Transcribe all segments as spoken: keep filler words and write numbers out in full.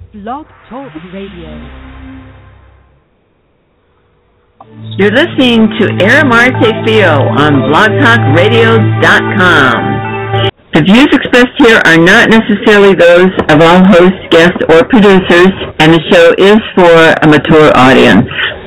Blog Talk Radio. You're listening to Aramarte Fio on blog talk radio dot com. The views expressed here are not necessarily those of all hosts, guests, or producers, and the show is for a mature audience.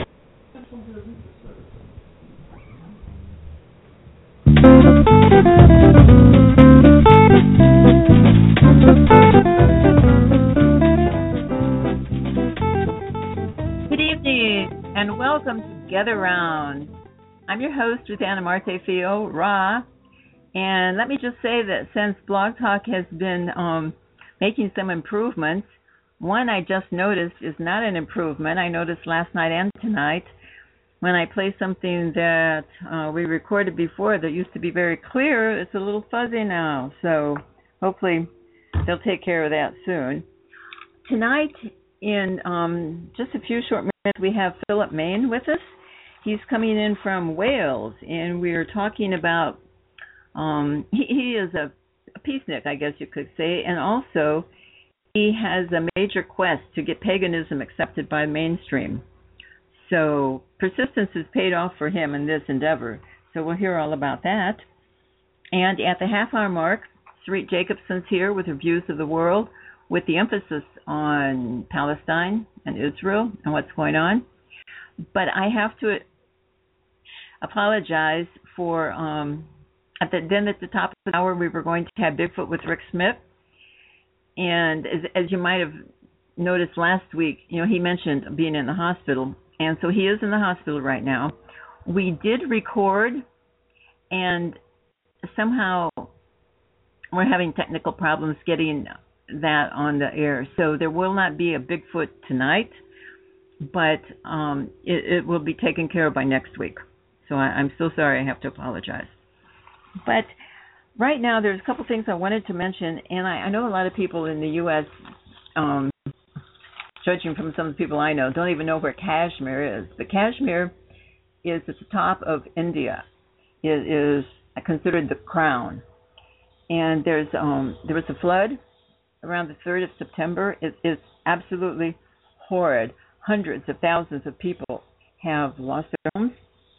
Good evening, and welcome to Gather Round. I'm your host with Aramarte Fio, Ra, and let me just say that since Blog Talk has been um, making some improvements, one I just noticed is not an improvement. I noticed last night and tonight when I play something that uh, we recorded before that used to be very clear, it's a little fuzzy now. So hopefully they'll take care of that soon. Tonight, in um, just a few short minutes, we have Philip Main with us. He's coming in from Wales, and we're talking about, um, he, he is a, a peacenik, I guess you could say, and also he has a major quest to get paganism accepted by the mainstream. So persistence has paid off for him in this endeavor. So we'll hear all about that. And at the half-hour mark, Sarit Jacobson's here with her views of the world, with the emphasis on Palestine and Israel and what's going on. But I have to apologize for, um, at the, then at the top of the hour, we were going to have Bigfoot with Rick Smith. And as, as you might have noticed last week, you know, he mentioned being in the hospital. And so he is in the hospital right now. We did record, and somehow we're having technical problems getting that on the air. So there will not be a Bigfoot tonight, but um, it, it will be taken care of by next week. So I, I'm so sorry. I have to apologize. But right now there's a couple things I wanted to mention, and I, I know a lot of people in the U S, um, judging from some of the people I know, don't even know where Kashmir is. But Kashmir is at the top of India. It is considered the crown. And there's um, there was a flood around the third of September. It, it's absolutely horrid. Hundreds of thousands of people have lost their homes.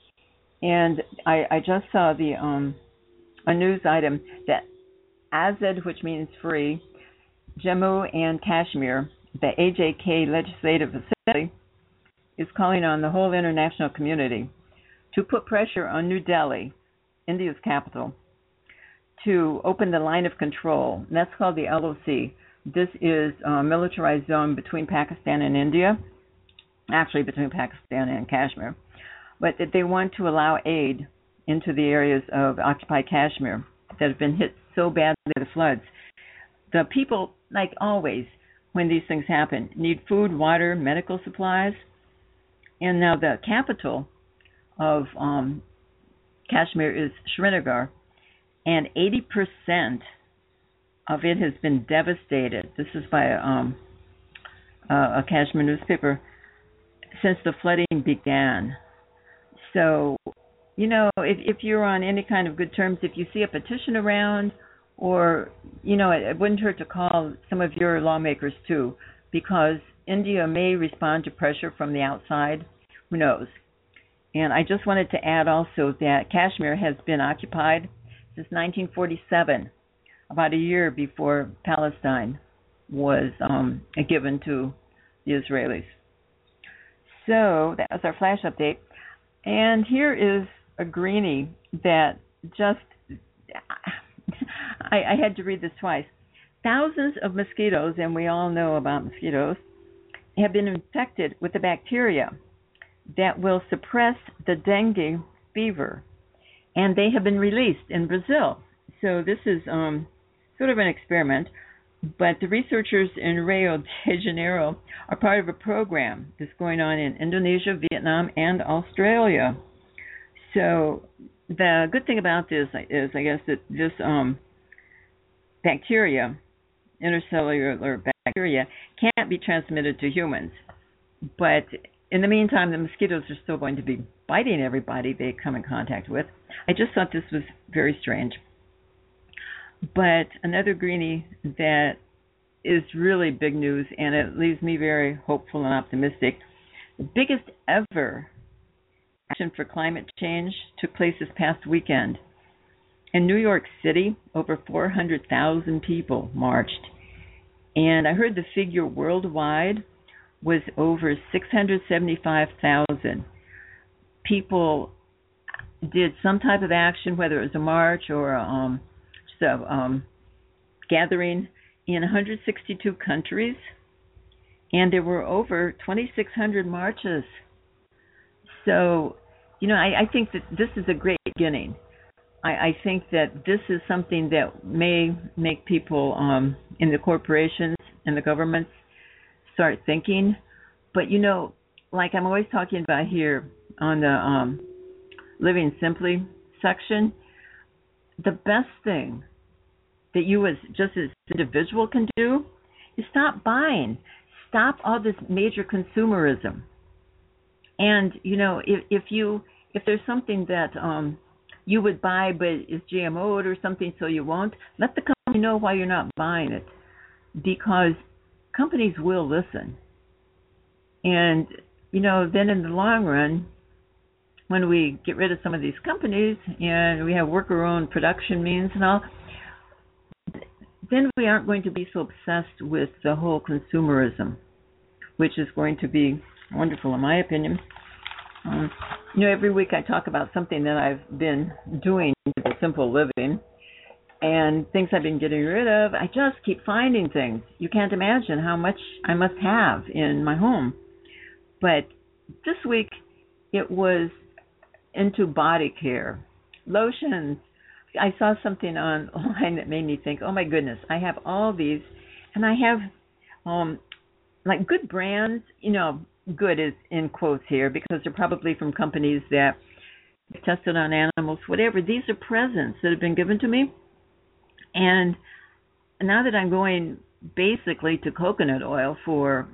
And I, I just saw the um, a news item that Azad, which means free, Jammu and Kashmir, the A J K Legislative Assembly, is calling on the whole international community to put pressure on New Delhi, India's capital, to open the line of control. And that's called the L O C. This is a militarized zone between Pakistan and India, actually between Pakistan and Kashmir, but that they want to allow aid into the areas of occupied Kashmir that have been hit so badly by the floods. The people, like always, when these things happen, need food, water, medical supplies. And now the capital of um, Kashmir is Srinagar, and eighty percent of it has been devastated. This is by um, a, a Kashmir newspaper, since the flooding began. So, you know, if, if you're on any kind of good terms, if you see a petition around, or, you know, it, it wouldn't hurt to call some of your lawmakers too, because India may respond to pressure from the outside. Who knows? And I just wanted to add also that Kashmir has been occupied since nineteen forty-seven, about a year before Palestine was um, given to the Israelis. So that was our flash update. And here is a greenie that just, I, I had to read this twice. Thousands of mosquitoes, and we all know about mosquitoes, have been infected with the bacteria that will suppress the dengue fever, and they have been released in Brazil. So this is um, sort of an experiment, but the researchers in Rio de Janeiro are part of a program that's going on in Indonesia, Vietnam, and Australia. So the good thing about this is, I guess, that this um, bacteria, intercellular bacteria, can't be transmitted to humans. But in the meantime, the mosquitoes are still going to be biting everybody they come in contact with. I just thought this was very strange. But another greenie that is really big news, and it leaves me very hopeful and optimistic. The biggest ever action for climate change took place this past weekend. In New York City, over four hundred thousand people marched. And I heard the figure worldwide was over six hundred seventy-five thousand. People did some type of action, whether it was a march or um, just a um, gathering in one hundred sixty-two countries. And there were over twenty-six hundred marches. So, you know, I, I think that this is a great beginning. I, I think that this is something that may make people um, in the corporations and the governments start thinking. But, you know, like I'm always talking about here on the um, Living Simply section, the best thing that you as just as individual can do is stop buying. Stop all this major consumerism. And, you know, if, if you if there's something that um, you would buy but is G M O'd or something so you won't, let the company know why you're not buying it. Because companies will listen. And, you know, then in the long run, when we get rid of some of these companies and we have worker-owned production means and all, then we aren't going to be so obsessed with the whole consumerism, which is going to be wonderful in my opinion. Um, you know, every week I talk about something that I've been doing with simple living and things I've been getting rid of. I just keep finding things. You can't imagine how much I must have in my home. But this week it was into body care, lotions. I saw something online that made me think, oh my goodness, I have all these, and I have um, like good brands, you know, good is in quotes here because they're probably from companies that tested on animals, whatever. These are presents that have been given to me. And now that I'm going basically to coconut oil for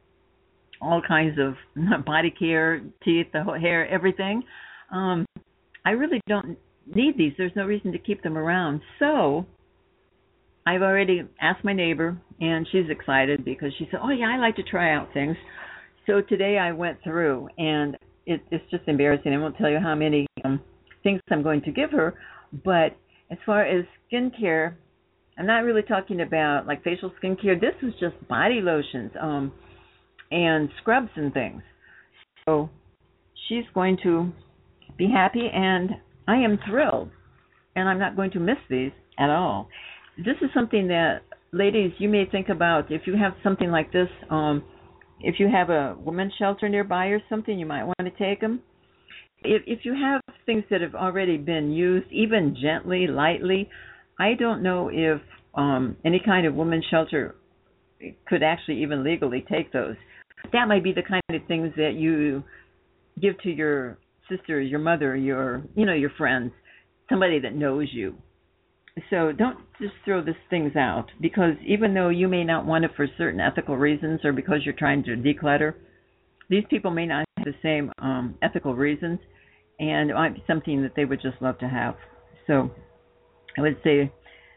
all kinds of body care, teeth, the whole hair, everything, um, I really don't need these. There's no reason to keep them around. So I've already asked my neighbor, and she's excited because she said, oh, yeah, I like to try out things. So today I went through, and it, it's just embarrassing. I won't tell you how many um, things I'm going to give her, but as far as skincare, I'm not really talking about like facial skincare. This was just body lotions um, and scrubs and things. So she's going to be happy, and I am thrilled, and I'm not going to miss these at all. This is something that, ladies, you may think about. If you have something like this, um, if you have a women's shelter nearby or something, you might want to take them. If, if you have things that have already been used, even gently, lightly, I don't know if um, any kind of women's shelter could actually even legally take those. That might be the kind of things that you give to your sister, your mother, your, you know, your friends, somebody that knows you. So don't just throw these things out, because even though you may not want it for certain ethical reasons or because you're trying to declutter, these people may not have the same um, ethical reasons, and it might be something that they would just love to have. So I would say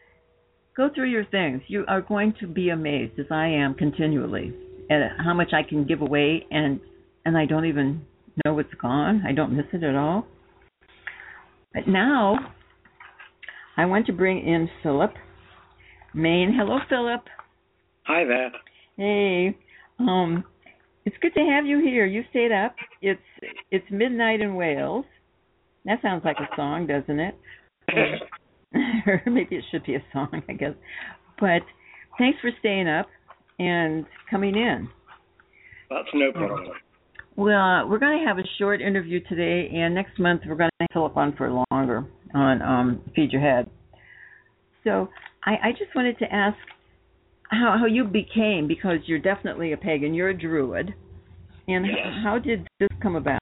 go through your things. You are going to be amazed, as I am continually, at how much I can give away, and and I don't even know it's gone. I don't miss it at all. But now I want to bring in Philip Main. Hello, Philip. Hi there. Hey. Um, it's good to have you here. You stayed up. It's it's midnight in Wales. That sounds like a song, doesn't it? Or maybe it should be a song, I guess. But thanks for staying up and coming in. That's no problem. Well, uh, we're going to have a short interview today, and next month we're going to have Philip on for longer on um, Feed Your Head. So I, I just wanted to ask how, how you became, because you're definitely a pagan, you're a druid, and yes. how, how did this come about?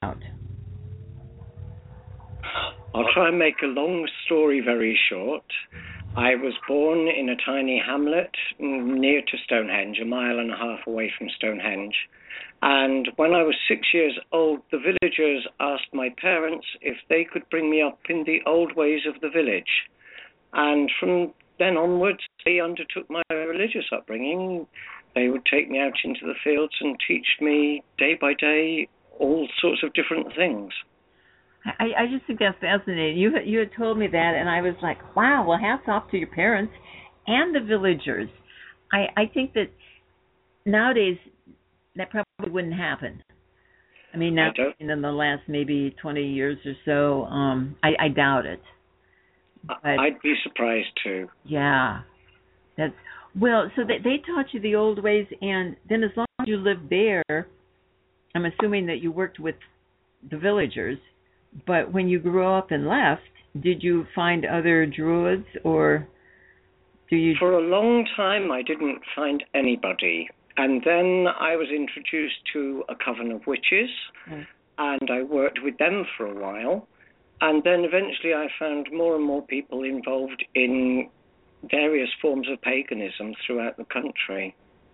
I'll try and make a long story very short. I was born in a tiny hamlet near to Stonehenge, a mile and a half away from Stonehenge. And when I was six years old, the villagers asked my parents if they could bring me up in the old ways of the village. And from then onwards, they undertook my religious upbringing. They would take me out into the fields and teach me day by day all sorts of different things. I, I just think that's fascinating. You you had told me that, and I was like, wow. Well, hats off to your parents and the villagers. I I think that nowadays that probably wouldn't happen. I mean, now in the last maybe twenty years or so, um, I, I doubt it. But, I'd be surprised too. Yeah, that's well. So they they taught you the old ways, and then as long as you lived there, I'm assuming that you worked with the villagers. But when you grew up and left, did you find other druids, or do you? For a long time, I didn't find anybody. And then I was introduced to a coven of witches, mm. and I worked with them for a while. And then eventually I found more and more people involved in various forms of paganism throughout the country.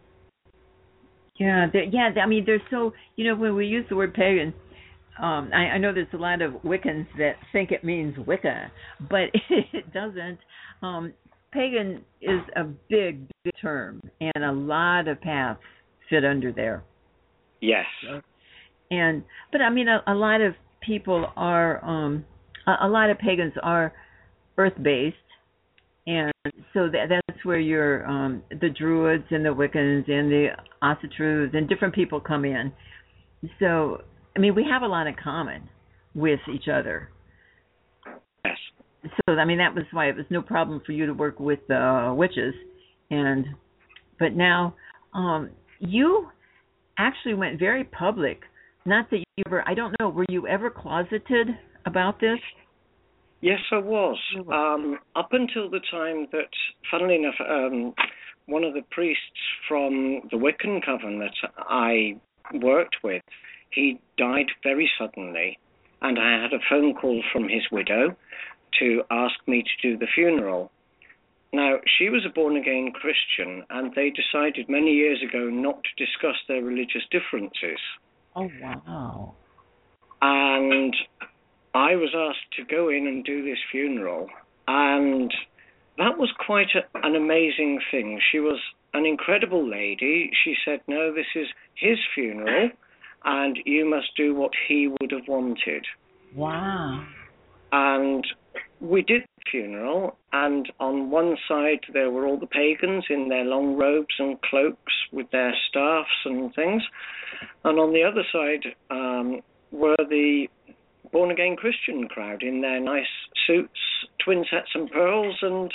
Yeah, yeah. I mean, there's so, you know, when we use the word pagan, um, I, I know there's a lot of Wiccans that think it means Wicca, but it doesn't. Um, pagan is a big, big term, and a lot of paths fit under there. Yes. So, and but I mean, a, a lot of people are, um, a, a lot of pagans are earth-based, and so that, that's where your um, the Druids and the Wiccans and the Asatru and different people come in. So, I mean, we have a lot in common with each other. Yes. So, I mean, that was why it was no problem for you to work with uh, witches. And but now um, you actually went very public. Not that you were, I don't know, were you ever closeted about this? Yes, I was. Um, up until the time that, funnily enough, um, one of the priests from the Wiccan coven that I worked with, he died very suddenly, and I had a phone call from his widow to ask me to do the funeral. Now, she was a born-again Christian, and they decided many years ago not to discuss their religious differences. Oh, wow. And I was asked to go in and do this funeral, and that was quite a, an amazing thing. She was an incredible lady. She said, no, this is his funeral, and you must do what he would have wanted. Wow. And we did the funeral, and on one side there were all the pagans in their long robes and cloaks with their staffs and things, and on the other side um, were the born-again Christian crowd in their nice suits, twin sets and pearls, and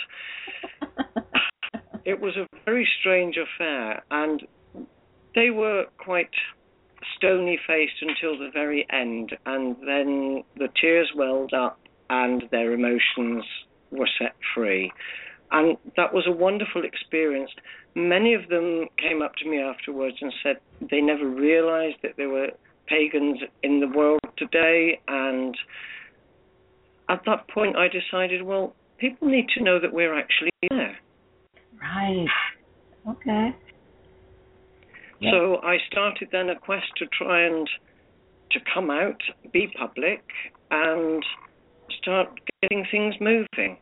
it was a very strange affair, and they were quite stony-faced until the very end, and then the tears welled up and their emotions were set free. And that was a wonderful experience. Many of them came up to me afterwards and said they never realized that there were pagans in the world today, and at that point I decided, well, people need to know that we're actually there. Right. Okay. Yep. So I started then a quest to try and to come out, be public, and start getting things moving.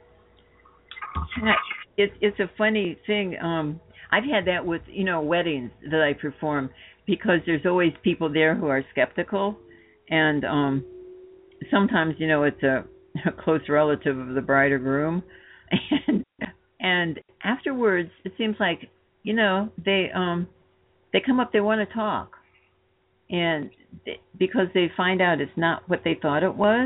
It's it's a funny thing. Um, I've had that with, you know, weddings that I perform, because there's always people there who are skeptical, and um, sometimes, you know, it's a, a close relative of the bride or groom, and and afterwards it seems like, you know, they um they come up, they want to talk, and they, because they find out it's not what they thought it was.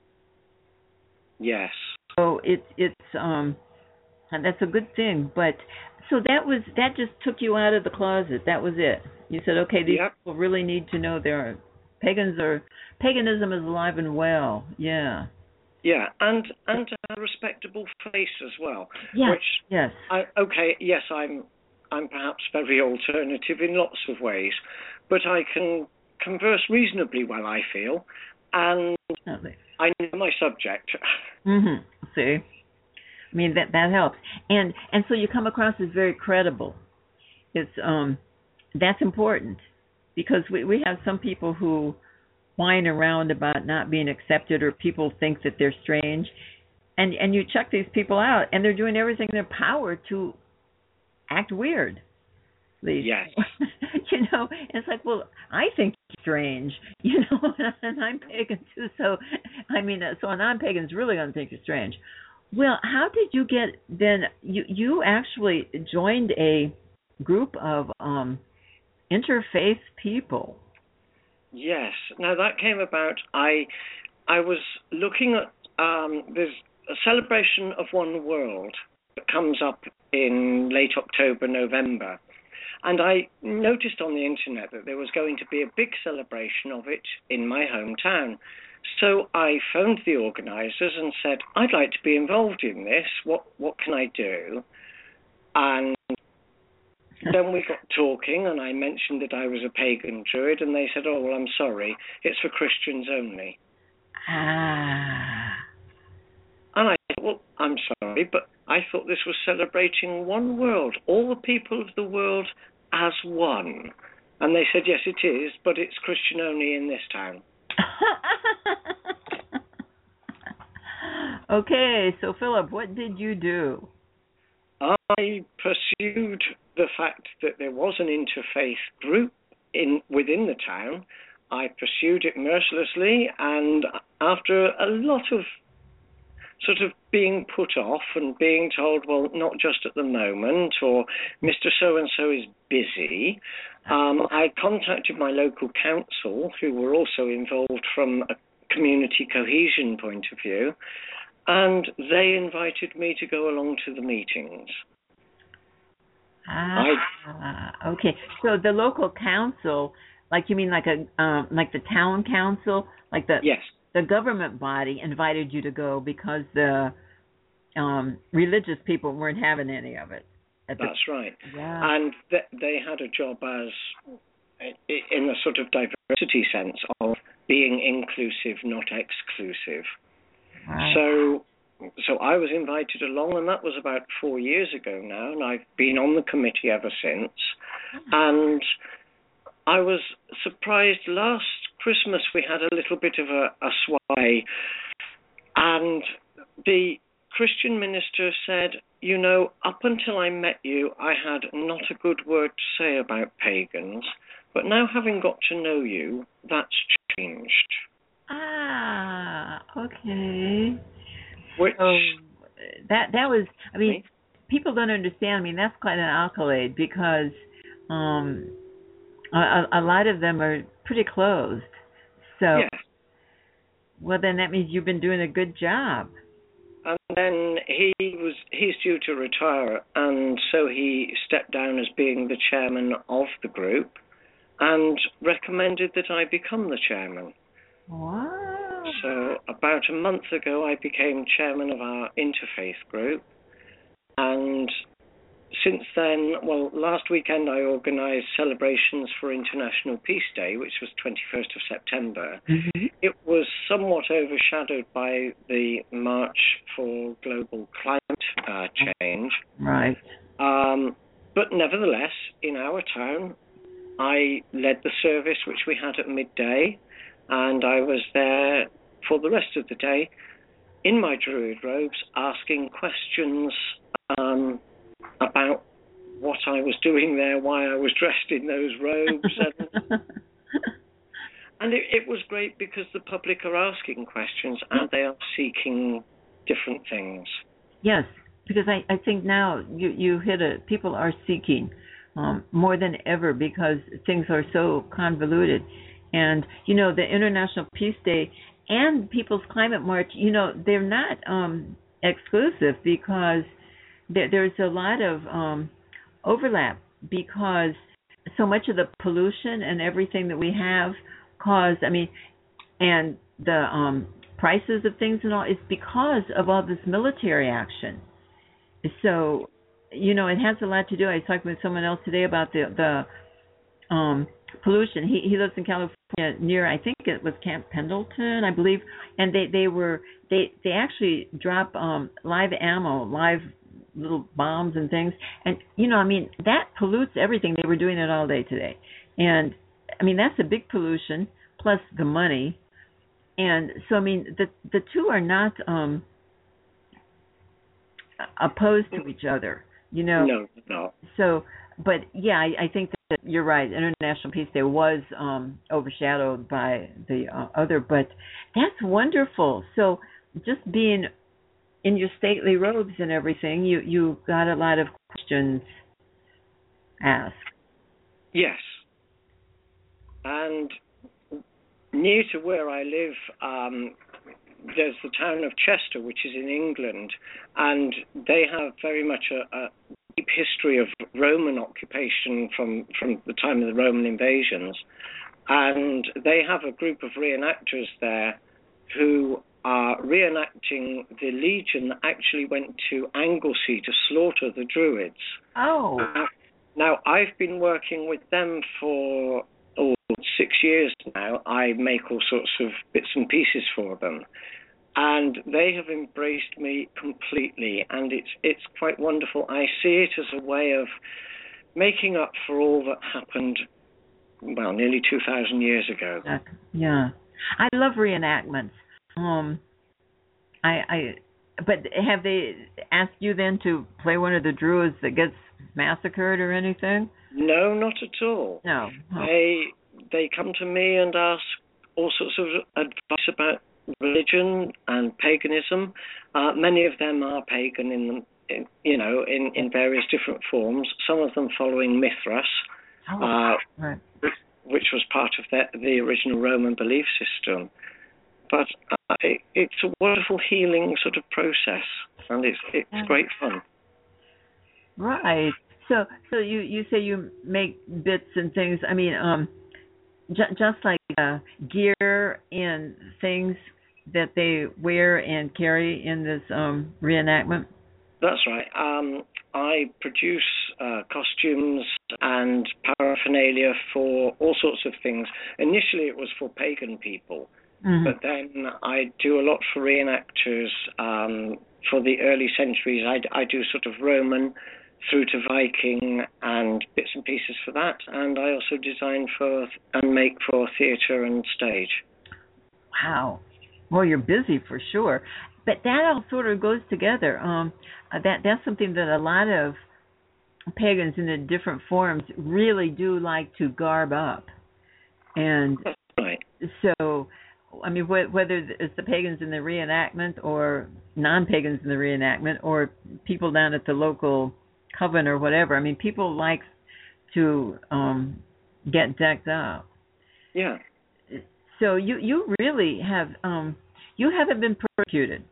Yes. So it's it's um and that's a good thing. But so that was that just took you out of the closet. That was it. You said, okay, these yep. people really need to know there are pagans are paganism is alive and well. Yeah. Yeah, and and to have a respectable face as well. Yes. Which, yes. I, okay. Yes, I'm I'm perhaps very alternative in lots of ways, but I can converse reasonably well, I feel, and Definitely. I know my subject. Mhm. See, I mean that that helps, and and so you come across as very credible. It's um, that's important, because we we have some people who whine around about not being accepted, or people think that they're strange, and and you check these people out, and they're doing everything in their power to act weird. Please. Yes. You know, it's like, well, I think it's strange, you know, and I'm pagan too. So, I mean, so a non-pagan's really going to think you're strange. Well, how did you get then? You you actually joined a group of um, interfaith people. Yes. Now that came about. I I was looking at um, there's a celebration of One World that comes up in late October, November. And I noticed on the internet that there was going to be a big celebration of it in my hometown. So I phoned the organisers and said, I'd like to be involved in this. What what can I do? And then we got talking, and I mentioned that I was a pagan druid, and they said, oh, well, I'm sorry, it's for Christians only. Ah. And I thought, well, I'm sorry, but I thought this was celebrating one world, all the people of the world as one. And they said, yes, it is, but it's Christian only in this town. Okay, so Philip, what did you do? I pursued the fact that there was an interfaith group in within the town. I pursued it mercilessly, and after a lot of sort of being put off and being told, well, not just at the moment, or Mister So-and-so is busy, um, I contacted my local council, who were also involved from a community cohesion point of view, and they invited me to go along to the meetings. Ah, I, okay. So the local council, like you mean like a um, like the town council, like the yes. the government body invited you to go because the um, religious people weren't having any of it. That's the, right. Yeah. And th- they had a job as, in a sort of diversity sense of being inclusive, not exclusive. Right. So, so I was invited along, and that was about four years ago now, and I've been on the committee ever since. And I was surprised last Christmas we had a little bit of a, a sway, and the Christian minister said, you know, up until I met you, I had not a good word to say about pagans, but now having got to know you, that's changed. Ah, okay. Which, so that that was, I mean, me? people don't understand. I mean, that's quite an accolade because um, a, a lot of them are pretty closed. So, yes. Well, then that means you've been doing a good job. And then he was he's due to retire, and so he stepped down as being the chairman of the group and recommended that I become the chairman. Wow. So about a month ago, I became chairman of our interfaith group. And since then, well, last weekend I organised celebrations for International Peace Day, which was twenty-first of September. Mm-hmm. It was somewhat overshadowed by the March for Global Climate uh, Change. Right. Um, but nevertheless, in our town, I led the service which we had at midday, and I was there for the rest of the day in my druid robes asking questions um, about what I was doing there, why I was dressed in those robes. And, and it, it was great because the public are asking questions and they are seeking different things. Yes, because I, I think now you, you hit it. People are seeking um, more than ever because things are so convoluted. And, you know, the International Peace Day and People's Climate March, you know, they're not um, exclusive because there, there's a lot of um, overlap because so much of the pollution and everything that we have caused, I mean, and the um, prices of things and all, is because of all this military action. So, you know, it has a lot to do. I was talking with someone else today about the, the um, pollution. He he lives in California near, I think it was Camp Pendleton, I believe, and they, they were they they actually drop um, live ammo, live little bombs and things, and you know, I mean, that pollutes everything. They were doing it all day today, and I mean that's a big pollution plus the money, and so I mean the the two are not um, opposed to each other. You know. No, no. So, but yeah, I, I think that you're right. International Peace Day was um, overshadowed by the uh, other, but that's wonderful. So, just being in your stately robes and everything, you you got a lot of questions asked. Yes. And near to where I live, um, there's the town of Chester, which is in England, and they have very much a, a deep history of Roman occupation from, from the time of the Roman invasions. And they have a group of reenactors there who are reenacting the legion that actually went to Anglesey to slaughter the Druids. Oh. Uh, now, I've been working with them for oh, six years now. I make all sorts of bits and pieces for them. And they have embraced me completely, and it's it's quite wonderful. I see it as a way of making up for all that happened, well, nearly two thousand years ago. Yeah. I love reenactments. Um, I, I, but have they asked you then to play one of the Druids that gets massacred or anything? No, not at all. No. Huh. They they come to me and ask all sorts of advice about religion and paganism. Uh, many of them are pagan in, the, in you know, in, in various different forms. Some of them following Mithras, Oh, uh, right. which was part of the, the original Roman belief system. But uh, it, it's a wonderful healing sort of process, and it's it's Yeah. great fun. Right. So, so you, you say you make bits and things. I mean, um, j- just like uh, gear and things that they wear and carry in this um, reenactment. That's right. Um, I produce uh, costumes and paraphernalia for all sorts of things. Initially, it was for pagan people, mm-hmm. but then I do a lot for reenactors. Um, for the early centuries, I, I do sort of Roman through to Viking and bits and pieces for that. And I also design for and make for theatre and stage. Wow. Well, you're busy for sure. But that all sort of goes together. Um, that that's something that a lot of pagans in the different forms really do like to garb up. And right. So, I mean, wh- whether it's the pagans in the reenactment or non-pagans in the reenactment or people down at the local coven or whatever, I mean, people like to um, get decked up. Yeah. So you, you really have, um, you haven't been persecuted.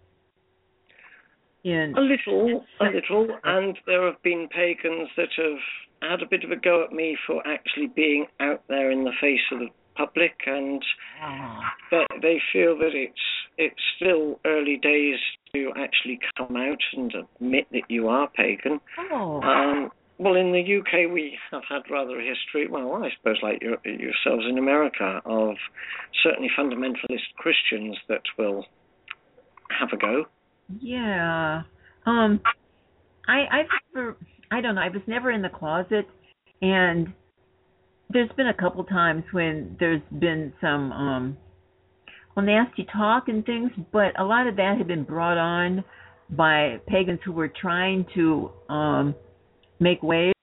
In a little, a little, and there have been pagans that have had a bit of a go at me for actually being out there in the face of the public, and they, they feel that it's it's still early days to actually come out and admit that you are pagan. Oh. Um, well, in the U K, we have had rather a history, well, I suppose like your, yourselves in America, of certainly fundamentalist Christians that will have a go. Yeah. Um, I, I've never, I don't know, I was never in the closet, and there's been a couple times when there's been some, um, well, nasty talk and things, but a lot of that had been brought on by pagans who were trying to um, make waves.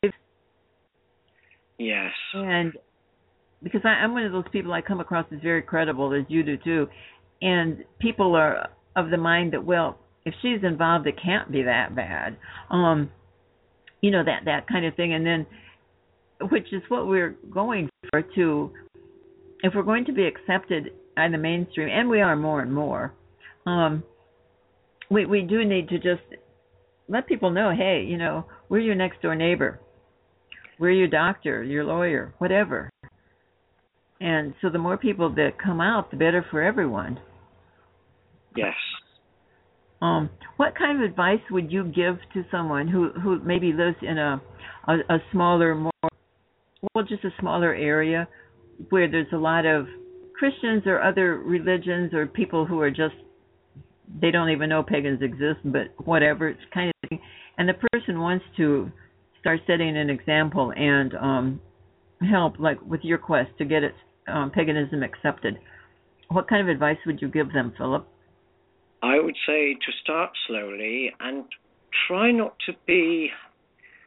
Yes. And because I, I'm one of those people I come across as very credible, as you do too, and people are of the mind that, well, if she's involved, it can't be that bad. Um, you know, that, that kind of thing. And then, which is what we're going for, too. If we're going to be accepted in the mainstream, and we are more and more, um, we, we do need to just let people know, hey, you know, we're your next door neighbor. We're your doctor, your lawyer, whatever. And so the more people that come out, the better for everyone. Yes. Um, what kind of advice would you give to someone who, who maybe lives in a, a a smaller, more, well, just a smaller area where there's a lot of Christians or other religions or people who are just, they don't even know pagans exist, but whatever, it's kind of thing. And the person wants to start setting an example and um, help, like with your quest to get it, um, paganism accepted. What kind of advice would you give them, Philip? I would say to start slowly and try not to be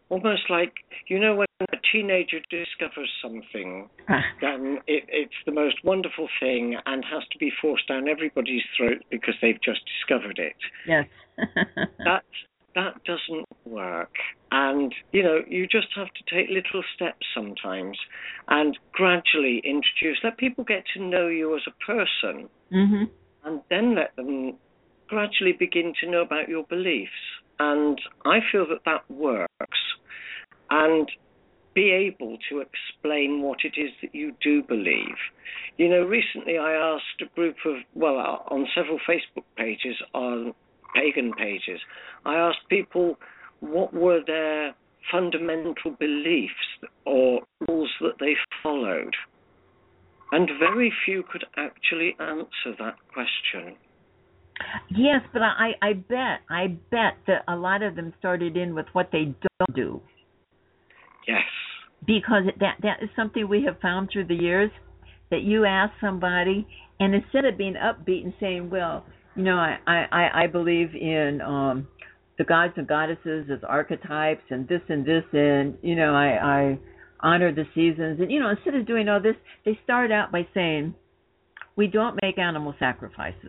almost like, you know, when a teenager discovers something, then it, it's the most wonderful thing and has to be forced down everybody's throat because they've just discovered it. Yes. that that doesn't work. And, you know, you just have to take little steps sometimes and gradually introduce, let people get to know you as a person, mm-hmm. and then let them gradually begin to know about your beliefs. And I feel that that works. And be able to explain what it is that you do believe. You know, recently I asked a group of, well, on several Facebook pages, on pagan pages, I asked people what were their fundamental beliefs or rules that they followed. And very few could actually answer that question. Yes, but I, I bet, I bet that a lot of them started in with what they don't do. Yes. Because that that is something we have found through the years, that you ask somebody, and instead of being upbeat and saying, well, you know, I, I, I believe in um, the gods and goddesses as archetypes and this and this, and, you know, I, I honor the seasons. And, you know, instead of doing all this, they start out by saying, we don't make animal sacrifices.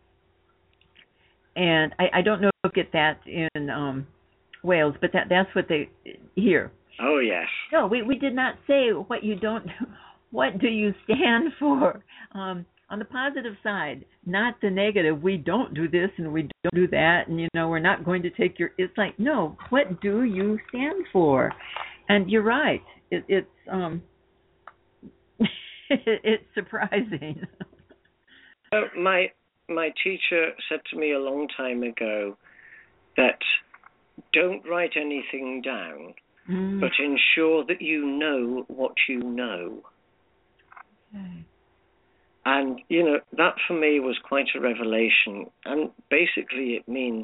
And I, I don't know if you get that in um, Wales, but that that's what they hear. Oh, yes. No, we, we did not say what you don't, what do you stand for? Um, on the positive side, not the negative. We don't do this and we don't do that, and, you know, we're not going to take your, it's like, no, what do you stand for? And you're right. It, it's, um, it, it's surprising. So my, my teacher said to me a long time ago that don't write anything down. Mm. But ensure that you know what you know. Okay. And, you know, that for me was quite a revelation. And basically it means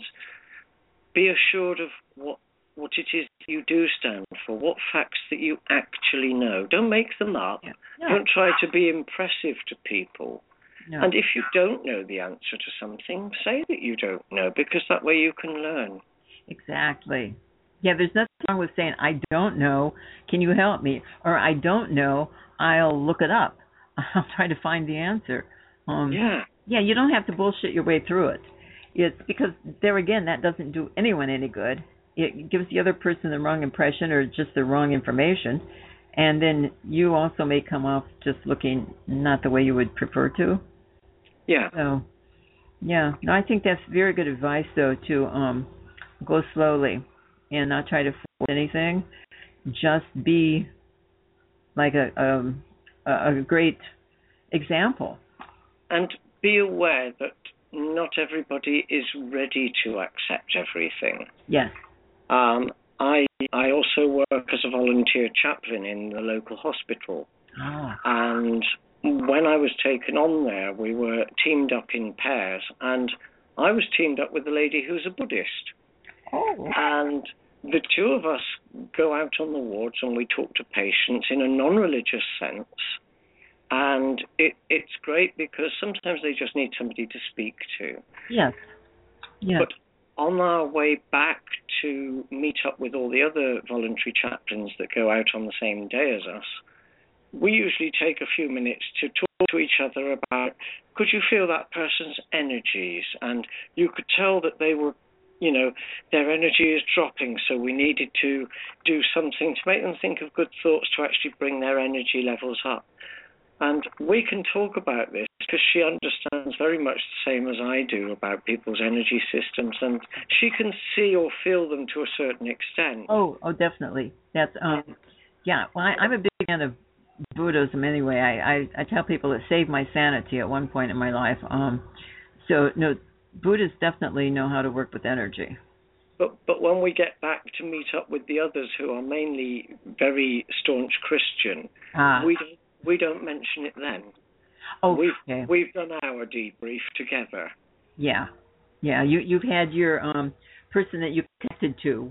be assured of what, what it is you do stand for, what facts that you actually know. Don't make them up. Yeah. No. Don't try to be impressive to people. No. And if you don't know the answer to something, say that you don't know, because that way you can learn. Exactly. Yeah, there's nothing wrong with saying, I don't know, can you help me? Or I don't know, I'll look it up. I'll try to find the answer. Um, yeah. Yeah, you don't have to bullshit your way through it. It's because, there again, that doesn't do anyone any good. It gives the other person the wrong impression or just the wrong information. And then you also may come off just looking not the way you would prefer to. Yeah. So, yeah. No, I think that's very good advice, though, to um, go slowly and not try to force anything. Just be like a, um, a a great example. And be aware that not everybody is ready to accept everything. Yes. Um, I I also work as a volunteer chaplain in the local hospital. Oh. And when I was taken on there, we were teamed up in pairs, and I was teamed up with a lady who's a Buddhist. Oh. And the two of us go out on the wards and we talk to patients in a non-religious sense. And it, it's great because sometimes they just need somebody to speak to. Yes. Yes. But on our way back to meet up with all the other voluntary chaplains that go out on the same day as us, we usually take a few minutes to talk to each other about, could you feel that person's energies? And you could tell that they were, you know, their energy is dropping, so we needed to do something to make them think of good thoughts to actually bring their energy levels up. And we can talk about this because she understands very much the same as I do about people's energy systems, and she can see or feel them to a certain extent. Oh, oh, definitely. That's um, yeah. Well, I, I'm a big fan of Buddhism anyway. I, I I tell people it saved my sanity at one point in my life. Um, so no, Buddhists definitely know how to work with energy. But but when we get back to meet up with the others who are mainly very staunch Christian, ah. we don't. We don't mention it then. Oh, we've okay. we've done our debrief together. Yeah, yeah. You you've had your um person that you connected to,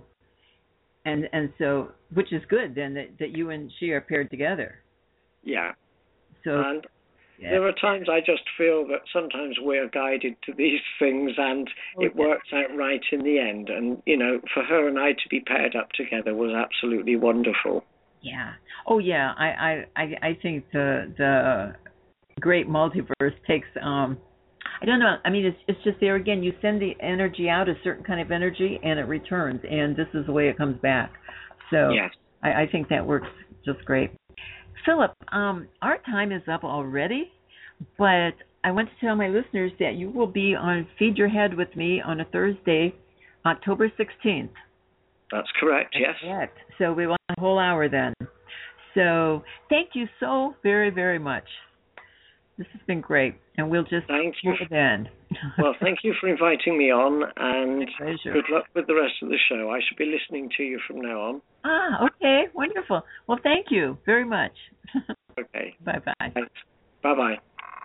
and and so which is good then that, that you and she are paired together. Yeah. So and Yeah. There are times I just feel that sometimes we're guided to these things and Oh, it yeah. works out right in the end. And, you know, for her and I to be paired up together was absolutely wonderful. Yeah. Oh, yeah. I, I, I, I think the the great multiverse takes. Um, I don't know. I mean, it's it's just there again. You send the energy out, a certain kind of energy, and it returns. And this is the way it comes back. So Yes. I, I think that works just great. Philip, um, our time is up already, but I want to tell my listeners that you will be on Feed Your Head with me on a Thursday, October sixteenth. That's correct, yes. Correct. So we want a whole hour then. So thank you so very, very much. This has been great, and we'll just Thank you. move it in. Well, thank you for inviting me on, and Pleasure. good luck with the rest of the show. I shall be listening to you from now on. Ah, okay, wonderful. Well, thank you very much. Okay. Bye-bye. Thanks. Bye-bye.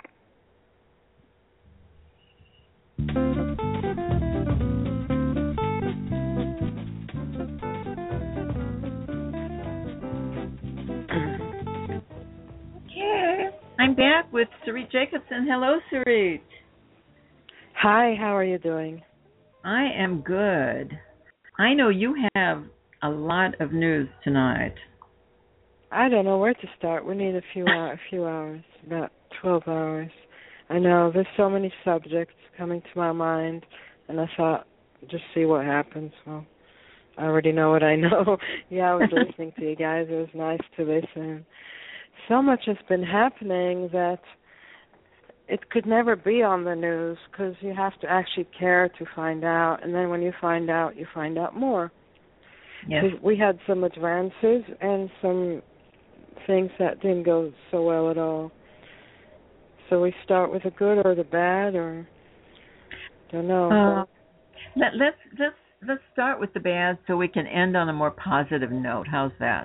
Okay, I'm back with Sarit Jacobson. Hello, Sarit. Hi, how are you doing? I am good. I know you have a lot of news tonight. I don't know where to start. We need a few hour, a few hours, about twelve hours. I know there's so many subjects coming to my mind, and I thought just see what happens. Well, I already know what I know. Yeah, I was listening to you guys. It was nice to listen. So much has been happening that it could never be on the news because you have to actually care to find out, and then when you find out, you find out more. Yes. We had some advances and some things that didn't go so well at all. So we start with the good or the bad, or don't know. Uh, let, let's let's let's start with the bad, so we can end on a more positive note. How's that?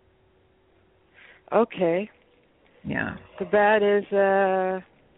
Okay. Yeah. The bad is uh,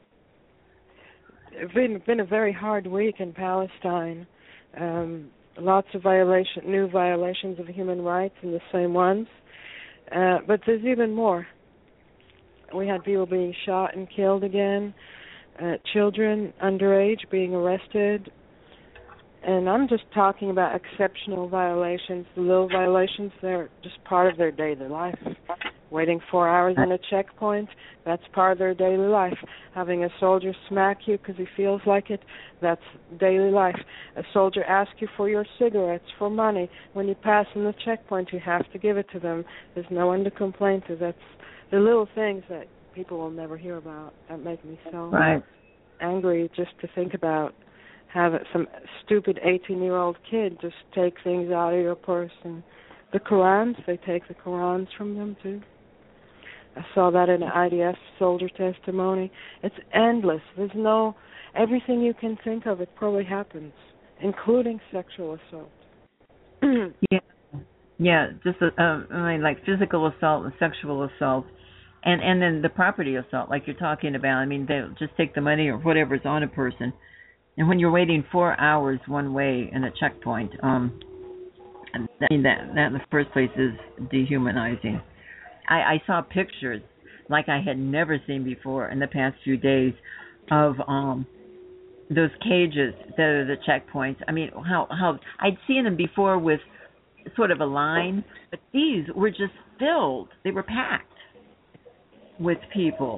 it's been been a very hard week in Palestine. Um, lots of violation, new violations of human rights, and the same ones. Uh, but there's even more. We had people being shot and killed again, uh, children underage being arrested, and I'm just talking about exceptional violations. The little violations, they're just part of their daily life. Waiting four hours in a checkpoint, that's part of their daily life. Having a soldier smack you because he feels like it, that's daily life. A soldier asks you for your cigarettes, for money. When you pass in the checkpoint, you have to give it to them. There's no one to complain to. That's the little things that people will never hear about that make me so Right. angry just to think about. Have some stupid eighteen-year-old kid just take things out of your purse. And the Qurans, they take the Qurans from them too. I saw that in an I D F soldier testimony. It's endless. There's no, everything you can think of, it probably happens, including sexual assault. Yeah. Yeah, just uh, I mean, like physical assault and sexual assault, and and then the property assault, like you're talking about. I mean, they'll just take the money or whatever's on a person, and when you're waiting four hours one way in a checkpoint, um, I mean that that in the first place is dehumanizing. I, I saw pictures like I had never seen before in the past few days of um those cages that are the checkpoints. I mean, how how I'd seen them before with sort of a line, but these were just filled. They were packed with people.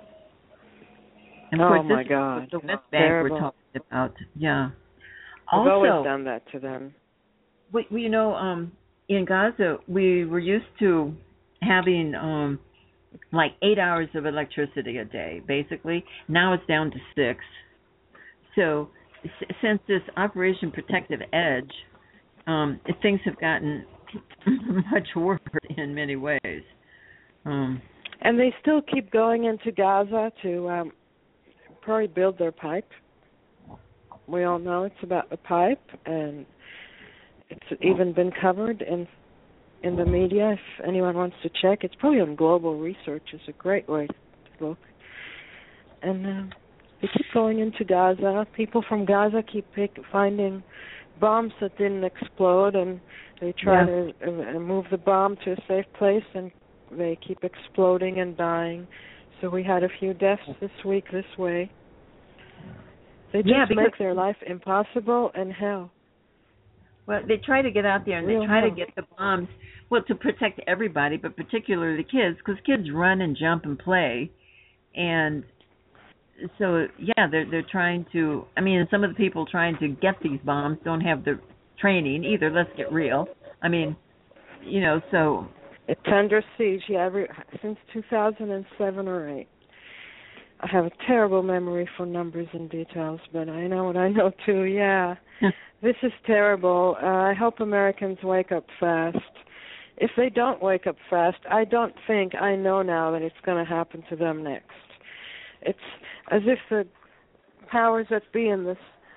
And of Oh, course, my this God. is the West Bank Terrible. we're talking about. Yeah. I've Also, always done that to them. we, we, you know, um, in Gaza, we were used to having um, like eight hours of electricity a day, basically. Now it's down to six. So s- since this Operation Protective Edge, um, things have gotten much worse in many ways. Um, And they still keep going into Gaza to um, probably build their pipe. We all know it's about the pipe, and it's even been covered in in the media. If anyone wants to check, it's probably on Global Research. It's a great way to look. And uh, they keep going into Gaza. People from Gaza keep pick, finding bombs that didn't explode, and they try Yeah. to uh, move the bomb to a safe place, and they keep exploding and dying. So we had a few deaths this week this way. They just Yeah, because- make their life impossible and hell. Well, they try to get out there and Real they try hell. to get the bombs, well, to protect everybody, but particularly the kids, because kids run and jump and play, and so yeah, they're they're trying to. I mean, some of the people trying to get these bombs don't have the training either. Let's get real. I mean, you know, so It's under siege, yeah, every, since two thousand seven or eight. I have a terrible memory for numbers and details, but I know what I know too, yeah. This is terrible. Uh, I hope Americans wake up fast. If they don't wake up fast, I don't think, I know now that it's going to happen to them next. It's as if the powers that be in this,